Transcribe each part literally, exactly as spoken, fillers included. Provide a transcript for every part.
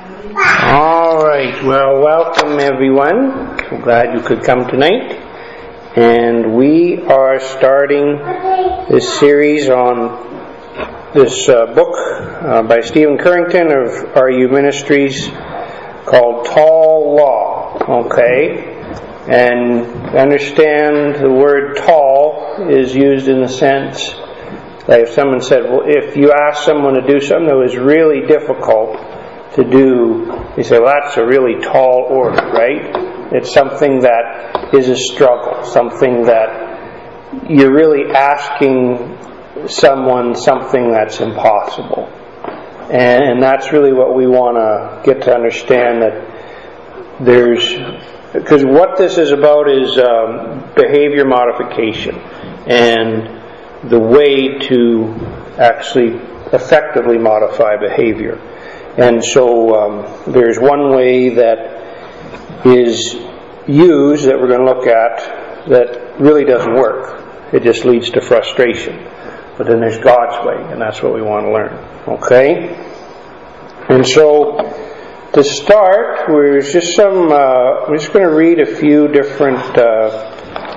All right, well, welcome everyone. So glad you could come tonight. And we are starting this series on this uh, book uh, by Stephen Currington of R U Ministries called Tall Law. Okay? And understand the word tall is used in the sense that if someone said, well, if you ask someone to do something that was really difficult to do, they say, well, that's a really tall order, right? It's something that is a struggle, something that you're really asking someone something that's impossible. And, and that's really what we want to get to understand, that there's, because what this is about is um, behavior modification and the way to actually effectively modify behavior. And so um, there's one way that is used that we're going to look at that really doesn't work. It just leads to frustration. But then there's God's way, and that's what we want to learn. Okay? And so to start, there's just some. Uh, we're just going to read a few different. Uh,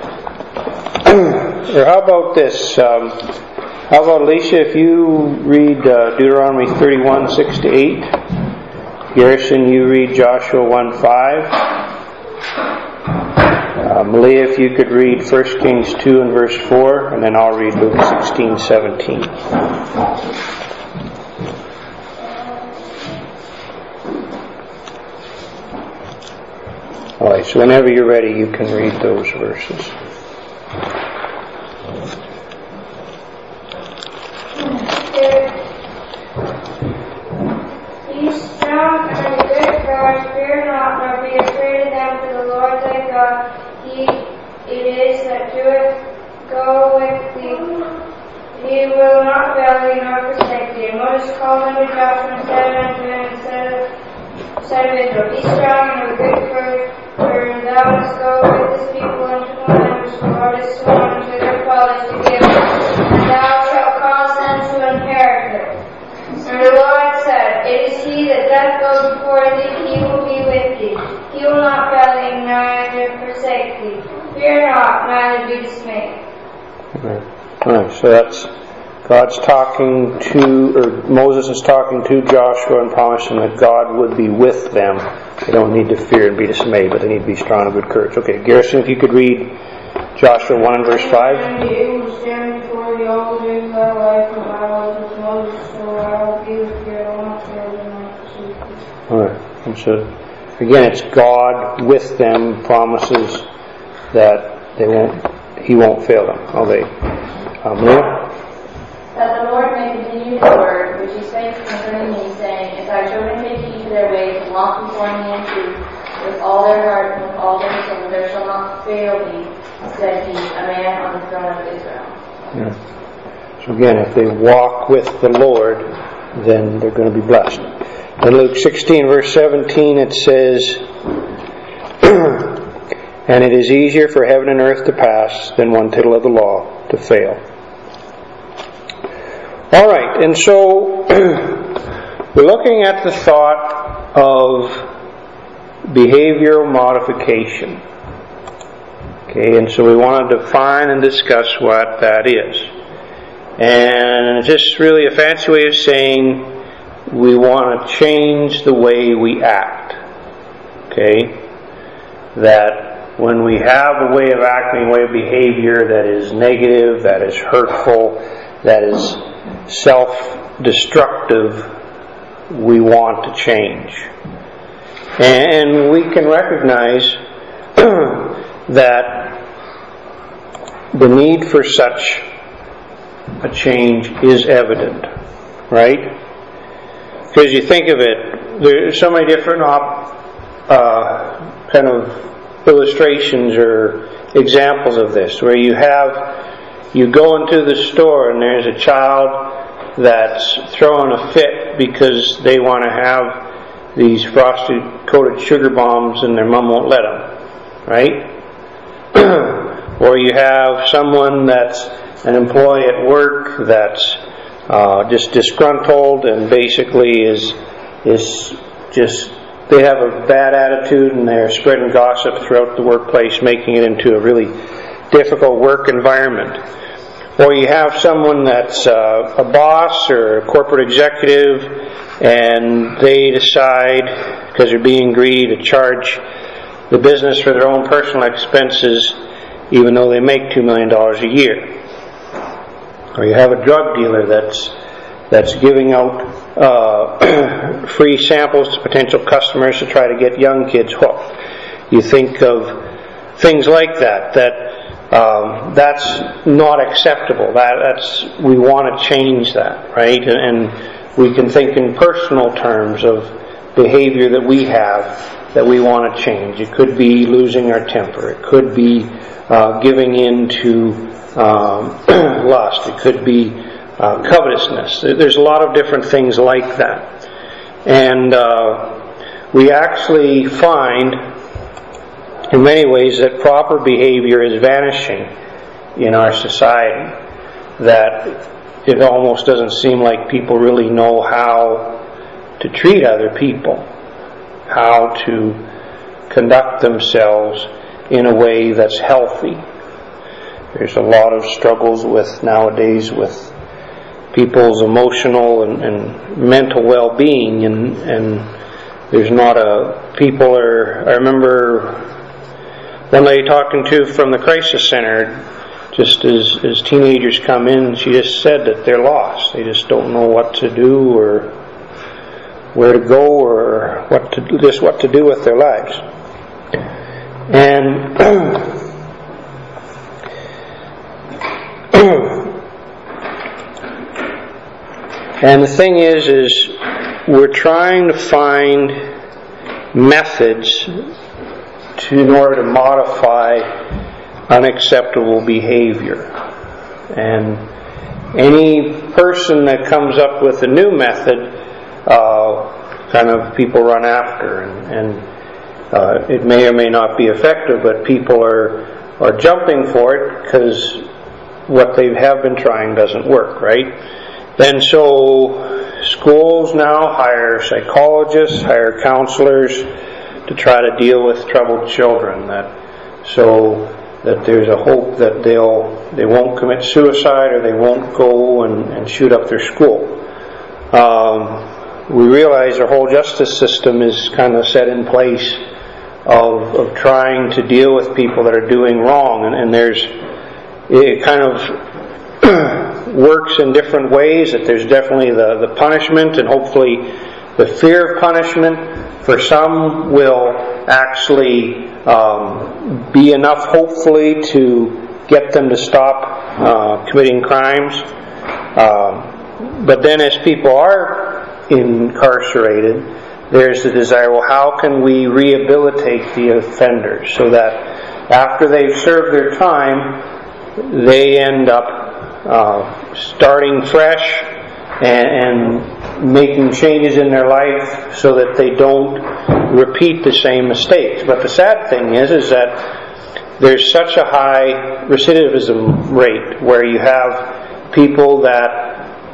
or how about this? Um, How about Alicia, if you read uh, Deuteronomy thirty-one, six to eight. Garrison, you read Joshua one, five. Uh, Malia, if you could read First Kings two and verse four, and then I'll read Luke sixteen, seventeen. Alright, so whenever you're ready, you can read those verses. Be strong and of good courage, fear not, nor be afraid of them, for the Lord thy God, He it is that doeth go with thee. He will not fail thee nor forsake thee. And Moses called unto Joshua and said unto him, and said, said of Israel, Be strong and of good courage, for thou must go with this people unto the land which the Lord has sworn unto their fathers to give them, and thou shalt cause them to inherit it. And the Lord said, It is He that doth go before thee, He will be with thee. He will not fail thee, neither forsake thee. Fear not, neither be dismayed. All right, so that's God's talking to, or Moses is talking to Joshua and promising that God would be with them. They don't need to fear and be dismayed, but they need to be strong and good courage. Okay, Garrison, if you could read Joshua one and verse five. And it will stand before thee all the days of thy life, and I was with Moses, so I will be with you, I will not fail thee, nor forsake thee. Alright, and so again, it's God with them, promises that they won't, He won't fail them. Okay, um, Leah? That the Lord may continue His word, which He spake concerning me, saying, If thy children take heed to their ways, and walk before me in truth, with all their heart and with all their soul, there shall not fail thee, said He, a man on the throne of Israel. Yeah. So again, if they walk with the Lord, then they're going to be blessed. In Luke sixteen, verse seventeen, it says, And it is easier for heaven and earth to pass than one tittle of the law to fail. All right, and so we're looking at the thought of behavioral modification. Okay, and so we want to define and discuss what that is. And it's just really a fancy way of saying we want to change the way we act. Okay? That when we have a way of acting, a way of behavior that is negative, that is hurtful, that is self-destructive, we want to change. And we can recognize that the need for such a change is evident, right? Because you think of it, there's so many different op, uh, kind of illustrations or examples of this, where you have, you go into the store and there's a child that's throwing a fit because they want to have these frosted coated sugar bombs and their mom won't let them, right? Or you have someone that's an employee at work that's uh, just disgruntled and basically is is just, they have a bad attitude and they're spreading gossip throughout the workplace, making it into a really difficult work environment. Or you have someone that's uh, a boss or a corporate executive, and they decide, because they're being greedy, to charge the business for their own personal expenses, even though they make two million dollars a year. Or you have a drug dealer that's that's giving out uh, free samples to potential customers to try to get young kids hooked. You think of things like that, that um, that's not acceptable. That, that's we want to change that, right? And, and we can think in personal terms of behavior that we have that we want to change. It could be losing our temper. It could be uh, giving in to um, lust. It could be uh, covetousness. There's a lot of different things like that. And uh, we actually find, in many ways, that proper behavior is vanishing in our society. That it almost doesn't seem like people really know how to treat other people, how to conduct themselves in a way that's healthy. There's a lot of struggles with nowadays with people's emotional and, and mental well-being, and, and there's not a people are. I remember one lady talking to from the crisis center, just as as teenagers come in, she just said that they're lost. They just don't know what to do or where to go or what to just what to do with their lives. And and the thing is, is we're trying to find methods to, in order to modify unacceptable behavior. And any person that comes up with a new method, uh, kind of people run after, and, and uh, it may or may not be effective, but people are are jumping for it because what they have been trying doesn't work, right? And so schools now hire psychologists, hire counselors to try to deal with troubled children, that so that there's a hope that they'll they won't commit suicide or they won't go and, and shoot up their school. Um, we realize our whole justice system is kind of set in place of, of trying to deal with people that are doing wrong, and, and there's it kind of works in different ways. That there's definitely the, the punishment, and hopefully the fear of punishment for some will actually um, be enough, hopefully, to get them to stop uh, committing crimes. Um, but then as people are incarcerated, there's the desire, well, how can we rehabilitate the offenders so that after they've served their time, they end up uh, starting fresh and, and making changes in their life so that they don't repeat the same mistakes. But the sad thing is, is that there's such a high recidivism rate where you have people that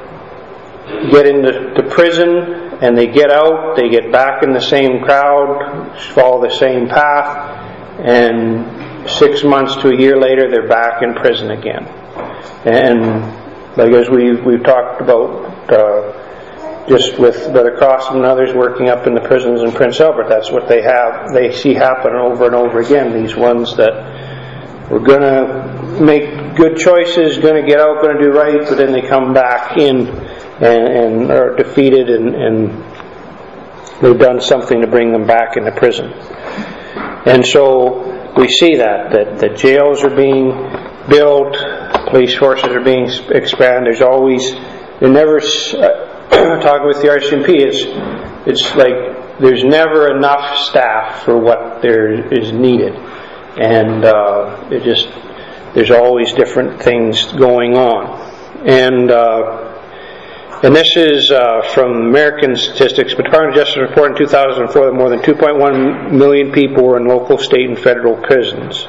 get into to prison and they get out, they get back in the same crowd, follow the same path, and six months to a year later they're back in prison again. And like as we've, we've talked about uh, just with Brother Crossan and others working up in the prisons in Prince Albert, that's what they have, they see happen over and over again. These ones that were going to make good choices, going to get out, going to do right, but then they come back in and, and are defeated, and, and they've done something to bring them back into prison. And so we see that, that, that jails are being built, police forces are being expanded. There's always, they're never, uh, talking with the R C M P, it's, it's like there's never enough staff for what there is needed. And uh, it just, there's always different things going on. And uh, and this is uh, from American statistics, but Department of Justice report in two thousand four that more than two point one million people were in local, state, and federal prisons.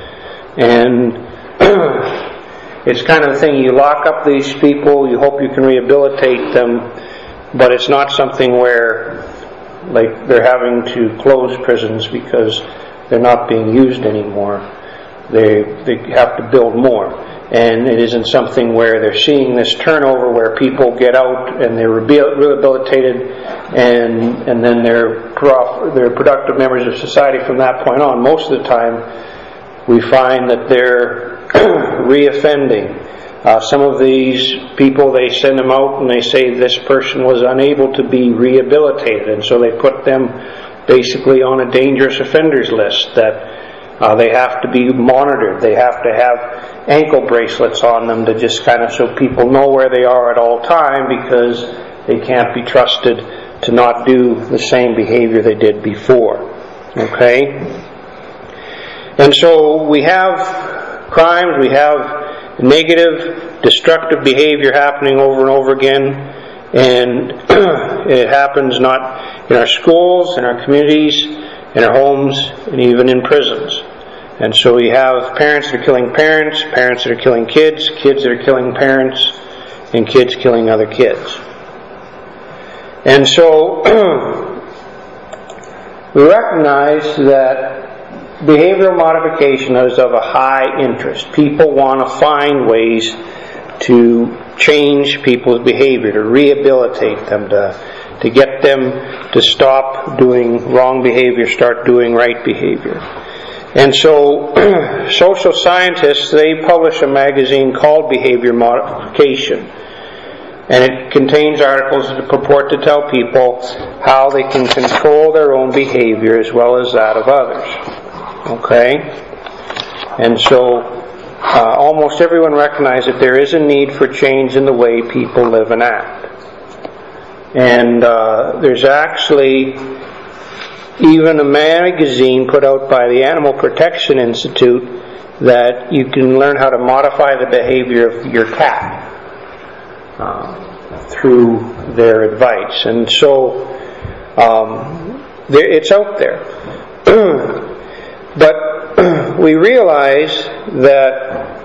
And it's kind of the thing, you lock up these people, you hope you can rehabilitate them, but it's not something where like they're having to close prisons because they're not being used anymore. They they have to build more. And it isn't something where they're seeing this turnover where people get out and they're rehabilitated and and then they're prof, they're productive members of society from that point on. Most of the time we find that they're reoffending. Uh, some of these people, they send them out and they say this person was unable to be rehabilitated, and so they put them basically on a dangerous offenders list that uh, they have to be monitored. They have to have ankle bracelets on them to just kind of so people know where they are at all time, because they can't be trusted to not do the same behavior they did before. Okay? And so we have crimes, we have negative, destructive behavior happening over and over again, and it happens not in our schools, in our communities, in our homes, and even in prisons. And so we have parents that are killing parents, parents that are killing kids, kids that are killing parents, and kids killing other kids. And so we recognize that behavioral modification is of a high interest. People want to find ways to change people's behavior, to rehabilitate them, to, to get them to stop doing wrong behavior, start doing right behavior. And so social scientists, they publish a magazine called Behavior Modification. And it contains articles that purport to tell people how they can control their own behavior as well as that of others. Okay? And so uh, almost everyone recognizes that there is a need for change in the way people live and act. And uh, there's actually even a magazine put out by the Animal Protection Institute that you can learn how to modify the behavior of your cat uh, through their advice. And so um, there, it's out there. But we realize that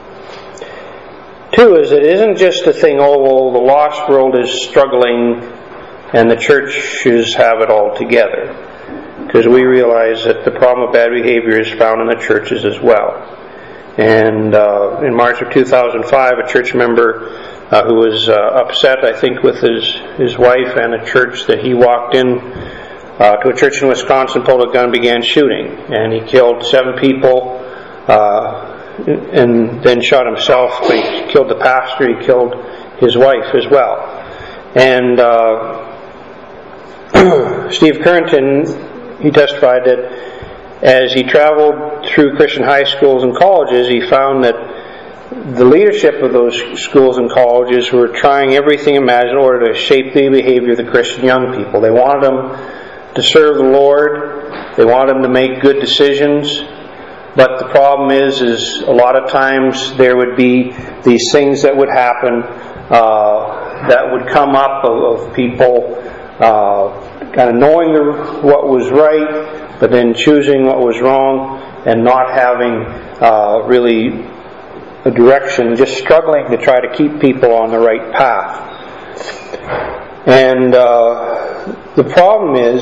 too is it isn't just a thing, oh, well, the lost world is struggling and the churches have it all together. Because we realize that the problem of bad behavior is found in the churches as well. And uh, in March of two thousand five, a church member uh, who was uh, upset, I think, with his, his wife and a church that he walked in uh, to a church in Wisconsin, pulled a gun and began shooting. And he killed seven people uh, and then shot himself. He killed the pastor, he killed his wife as well. And uh, Steve Currington, he testified that as he traveled through Christian high schools and colleges, he found that the leadership of those schools and colleges were trying everything imaginable in order to shape the behavior of the Christian young people. They wanted them to serve the Lord. They wanted them to make good decisions. But the problem is, is a lot of times there would be these things that would happen uh, that would come up of, of people uh, kind of knowing the, what was right, but then choosing what was wrong and not having uh, really a direction, just struggling to try to keep people on the right path. And uh, the problem is,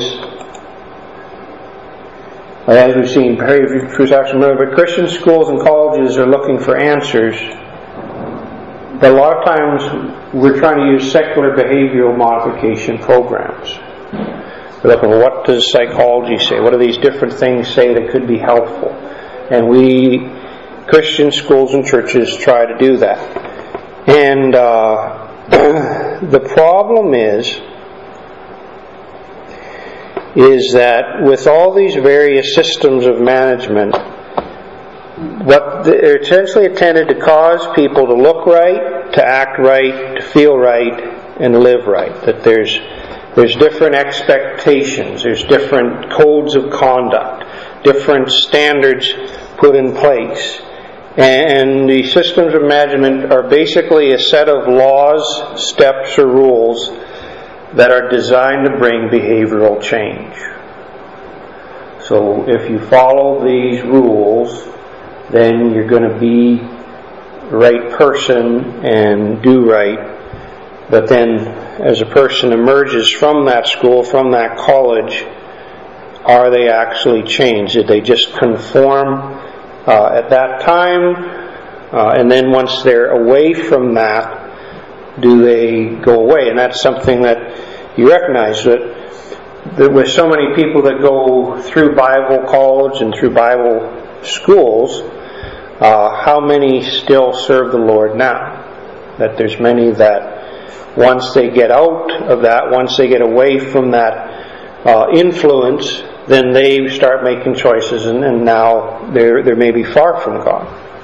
as we've seen, behavior truth action, but Christian schools and colleges are looking for answers. But a lot of times we're trying to use secular behavioral modification programs. We're looking at what does psychology say? What do these different things say that could be helpful? And we, Christian schools and churches, try to do that. And uh, the problem is, is that with all these various systems of management, what they're essentially intended to cause people to look right, to act right, to feel right, and live right. That there's there's different expectations, there's different codes of conduct, different standards put in place. And the systems of management are basically a set of laws, steps, or rules that are designed to bring behavioral change. So if you follow these rules, then you're going to be the right person and do right. But then as a person emerges from that school, from that college, are they actually changed? Did they just conform uh, at that time? Uh, and then once they're away from that, do they go away? And that's something that you recognize, that, that with so many people that go through Bible college and through Bible schools, uh, how many still serve the Lord now? That there's many that once they get out of that, once they get away from that uh, influence, then they start making choices, and, and now they're, they're maybe far from God.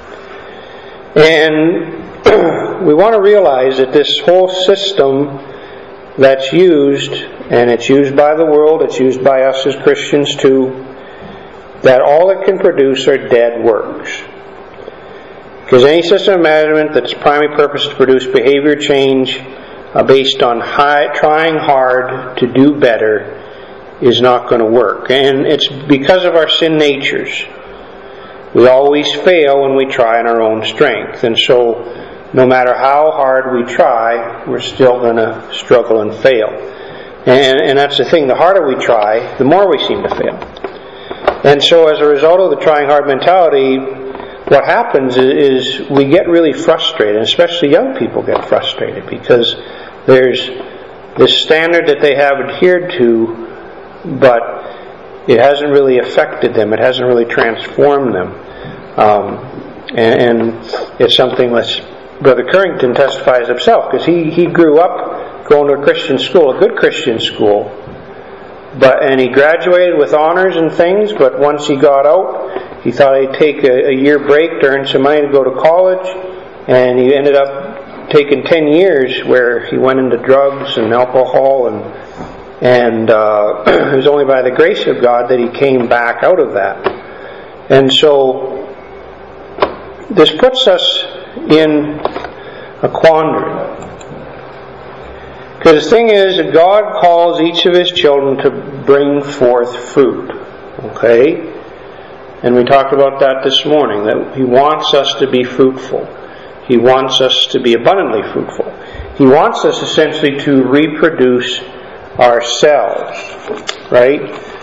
And we want to realize that this whole system that's used, and it's used by the world, it's used by us as Christians too, that all it can produce are dead works. Because any system of management that's primary purpose is to produce behavior change uh, based on high, trying hard to do better is not going to work. And it's because of our sin natures. We always fail when we try in our own strength. And so no matter how hard we try, we're still going to struggle and fail. And, and that's the thing. The harder we try, the more we seem to fail. And so as a result of the trying hard mentality, what happens is, is we get really frustrated, especially young people get frustrated, because there's this standard that they have adhered to, but it hasn't really affected them. It hasn't really transformed them. Um, and, and it's something that Brother Currington testifies himself, because he, he grew up going to a Christian school, a good Christian school, but and he graduated with honors and things, but once he got out, he thought he'd take a, a year break to earn some money to go to college, and he ended up taking ten years where he went into drugs and alcohol, and and uh, it was only by the grace of God that he came back out of that. And so this puts us in a quandary. Because the thing is that God calls each of His children to bring forth fruit. Okay? And we talked about that this morning, that He wants us to be fruitful. He wants us to be abundantly fruitful. He wants us essentially to reproduce ourselves. Right?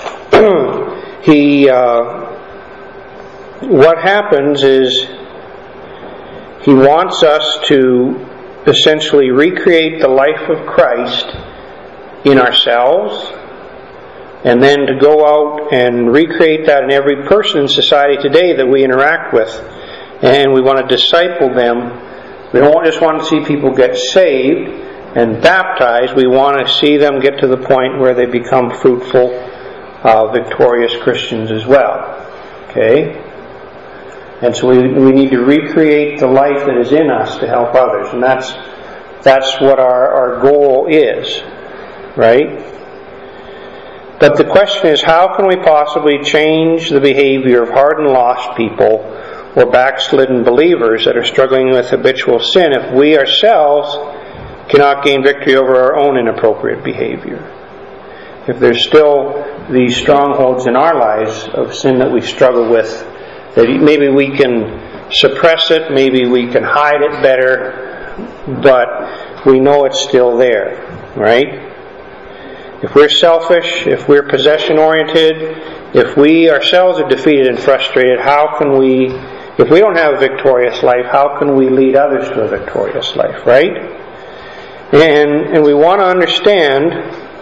he, uh, what happens is He wants us to essentially recreate the life of Christ in ourselves, and then to go out and recreate that in every person in society today that we interact with. And we want to disciple them. We don't just want to see people get saved and baptized. We want to see them get to the point where they become fruitful, uh, victorious Christians as well. Okay? And so we, we need to recreate the life that is in us to help others. And that's that's what our, our goal is. Right? But the question is, how can we possibly change the behavior of hardened, lost people or backslidden believers that are struggling with habitual sin if we ourselves cannot gain victory over our own inappropriate behavior? If there's still these strongholds in our lives of sin that we struggle with, that maybe we can suppress it, maybe we can hide it better, but we know it's still there, right? If we're selfish, if we're possession-oriented, if we ourselves are defeated and frustrated, how can we, if we don't have a victorious life, how can we lead others to a victorious life, right? And, and we want to understand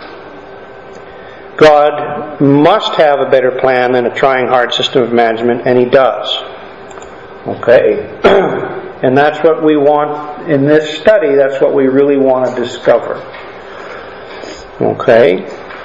God must have a better plan than a trying hard system of management, and He does. Okay? And that's what we want in this study, that's what we really want to discover. Okay?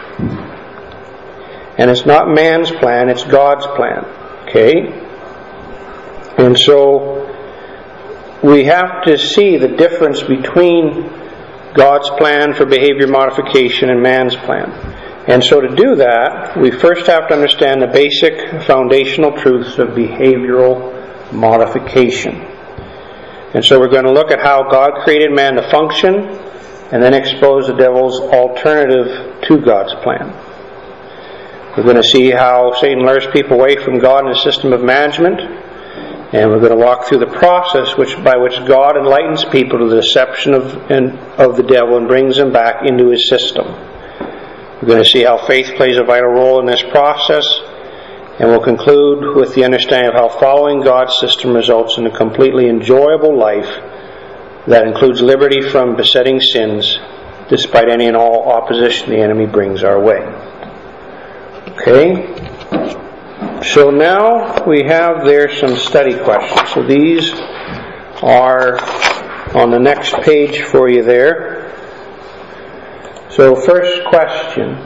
And it's not man's plan, it's God's plan. Okay? And so we have to see the difference between God's plan for behavior modification and man's plan. And so to do that, we first have to understand the basic foundational truths of behavioral modification. And so we're going to look at how God created man to function, and then expose the devil's alternative to God's plan. We're going to see how Satan lures people away from God in a system of management, And we're going to walk through the process which by which God enlightens people to the deception of, and, of the devil and brings them back into his system. We're going to see how faith plays a vital role in this process, and we'll conclude with the understanding of how following God's system results in a completely enjoyable life that includes liberty from besetting sins, despite any and all opposition the enemy brings our way. Okay? So now we have there some study questions. So these are on the next page for you there. So first question.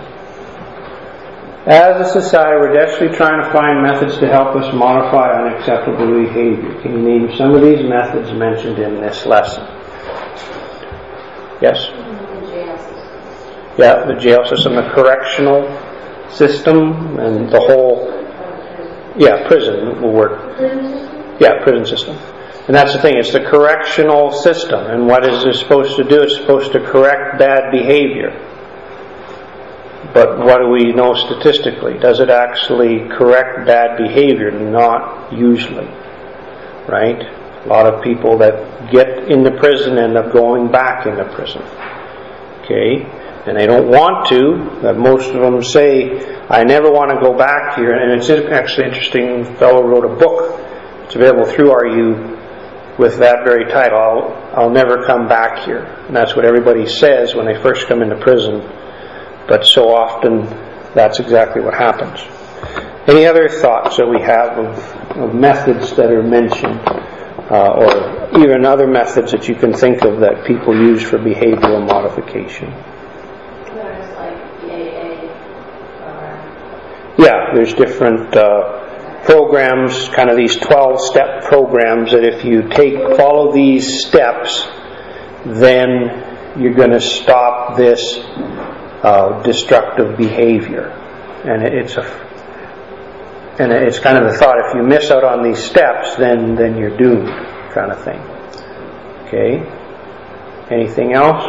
As a society, we're desperately trying to find methods to help us modify unacceptable behavior. Can you name some of these methods mentioned in this lesson? Yes? Yeah, the jail system, the correctional system, and the whole... Yeah, prison will work. Yeah, prison system. And that's the thing, it's the correctional system. And what is it supposed to do? It's supposed to correct bad behavior. But what do we know statistically? Does it actually correct bad behavior? Not usually. Right? A lot of people that get into prison end up going back into prison. Okay? And they don't want to, but most of them say, I never want to go back here. And it's actually interesting, a fellow wrote a book. It's available through R U with that very title, I'll, I'll never come back here. And that's what everybody says when they first come into prison. But so often, that's exactly what happens. Any other thoughts that we have of, of methods that are mentioned, uh, or even other methods that you can think of that people use for behavioral modification? There's like the A A or... Yeah, there's different uh, programs, kind of these twelve-step programs that if you take follow these steps, then you're going to stop this uh, destructive behavior. And it's a, and it's kind of the thought: if you miss out on these steps, then then you're doomed, kind of thing. Okay. Anything else?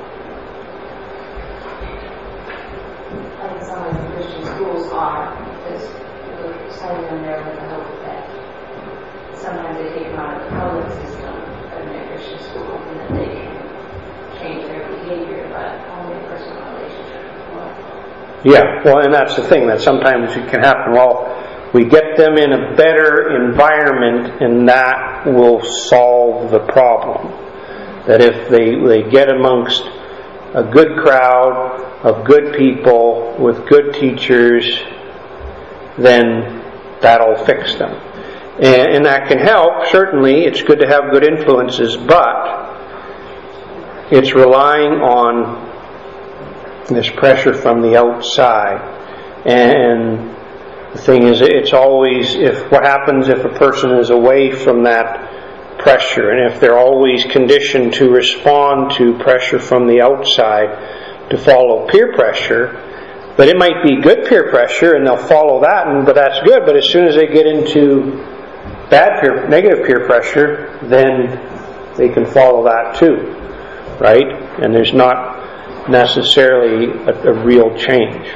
I think some of the Christian schools are, because we're sending them there with the hope that sometimes they take them out of the public system in their Christian school and that they can change their behavior, but only a personal relationship with the Lord. Yeah, well, and that's the thing, that sometimes it can happen. Well, we get them in a better environment, and that will solve the problem. That if they, they get amongst a good crowd of good people with good teachers, then that'll fix them. And, and that can help, certainly. It's good to have good influences, but it's relying on this pressure from the outside. And the thing is, it's always, if what happens if a person is away from that pressure, and if they're always conditioned to respond to pressure from the outside, to follow peer pressure, but it might be good peer pressure and they'll follow that, and but that's good, but as soon as they get into bad peer, negative peer pressure, then they can follow that too, right? And there's not necessarily a, a real change.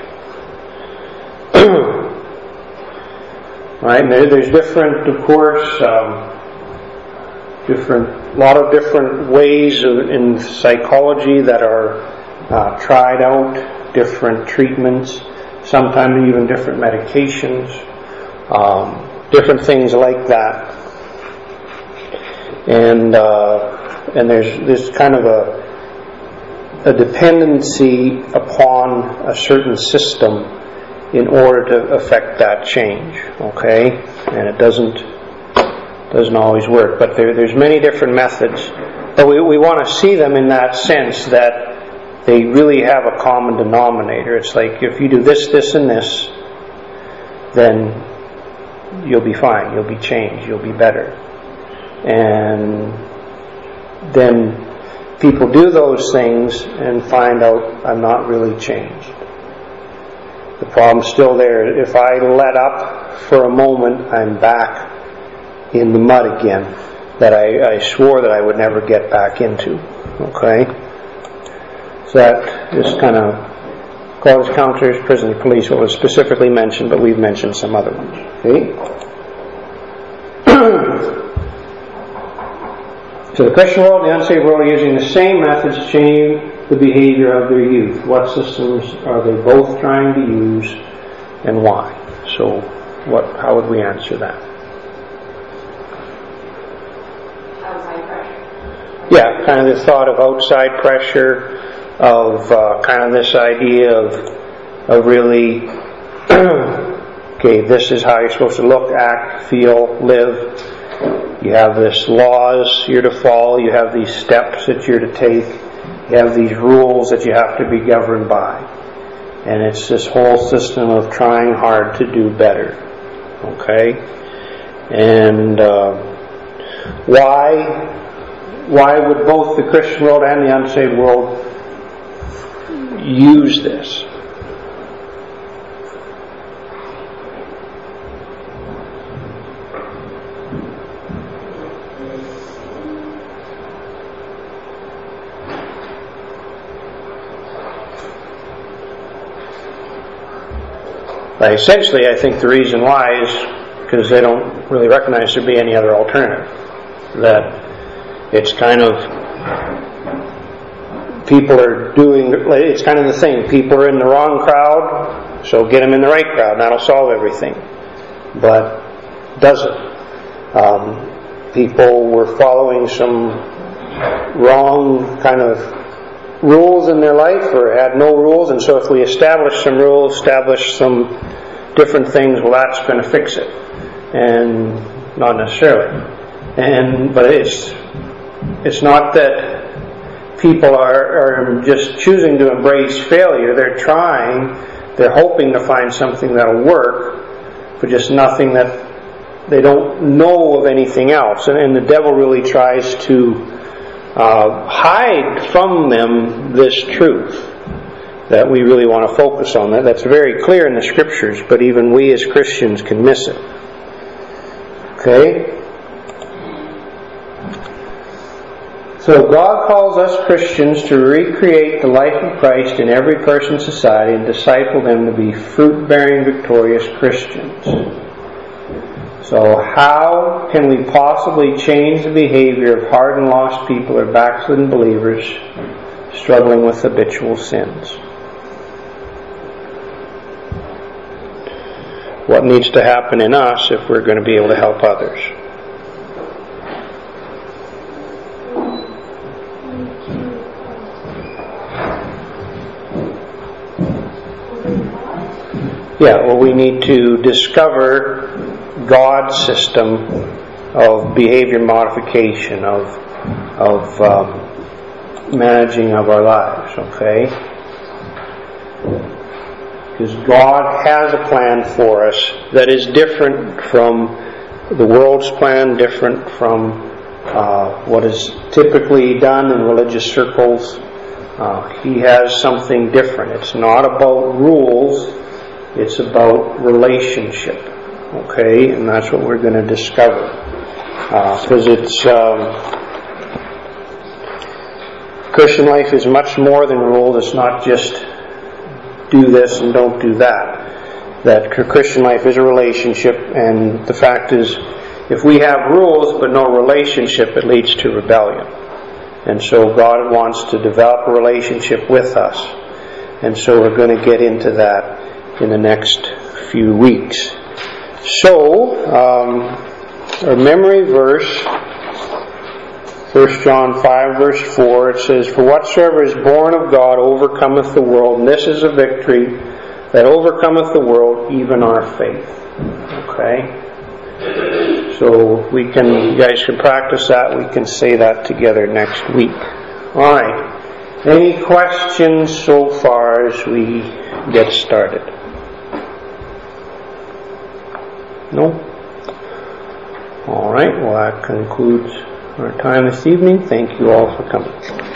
Right? And there, there's different, of course, um, different, a lot of different ways of, in psychology that are uh, tried out, different treatments, sometimes even different medications, um, different things like that. And uh, and there's this kind of a a dependency upon a certain system in order to affect that change, okay? And it doesn't doesn't always work, but there, there's many different methods. But we, we want to see them in that sense that they really have a common denominator. It's like if you do this, this, and this, then you'll be fine, you'll be changed, you'll be better. And then people do those things and find out, I'm not really changed. The problem's still there. If I let up for a moment, I'm back in the mud again that I, I swore that I would never get back into. Okay? So that is kind of college counselors, prison police, what was specifically mentioned, but we've mentioned some other ones. Okay? So the Christian world and the unsaved world are using the same methods to change the behavior of their youth. What systems are they both trying to use, and why? So what? How would we answer that? Outside pressure. Yeah, kind of the thought of outside pressure, of uh, kind of this idea of, of really, okay, this is how you're supposed to look, act, feel, live. You have this laws you're to follow. You have these steps that you're to take. You have these rules that you have to be governed by. And it's this whole system of trying hard to do better. Okay? And uh, why, why would both the Christian world and the unsaved world use this? But essentially, I think the reason why is because they don't really recognize there be any other alternative. That it's kind of, people are doing, it's kind of the thing. People are in the wrong crowd, so get them in the right crowd, and that'll solve everything. But it doesn't. Um, people were following some wrong kind of rules in their life, or had no rules, and so if we establish some rules, establish some different things, well, that's going to fix it. And not necessarily. And but it's it's not that people are, are just choosing to embrace failure. They're trying, they're hoping to find something that'll work, but just nothing that they don't know of anything else. And, and the devil really tries to Uh, hide from them this truth that we really want to focus on. That that's very clear in the Scriptures, but even we as Christians can miss it. Okay? So God calls us Christians to recreate the life of Christ in every person's society and disciple them to be fruit-bearing, victorious Christians. So how can we possibly change the behavior of hard and lost people or backslidden believers struggling with habitual sins? What needs to happen in us if we're going to be able to help others? Yeah, well, we need to discover God's system of behavior modification, of of um, managing of our lives, okay? Because God has a plan for us that is different from the world's plan, different from uh, what is typically done in religious circles. Uh, he has something different. It's not about rules, it's about relationship. Okay, and that's what we're going to discover. Because uh, it's um, Christian life is much more than rules. It's not just do this and don't do that. That Christian life is a relationship, and the fact is, if we have rules but no relationship, it leads to rebellion. And so God wants to develop a relationship with us, and so we're going to get into that in the next few weeks. So, um, our memory verse, First John five verse four, it says, "For whatsoever is born of God overcometh the world, and this is a victory that overcometh the world, even our faith." Okay? So we can, you guys can practice that. We can say that together next week. Alright. Any questions so far as we get started? No? Alright, well that concludes our time this evening. Thank you all for coming.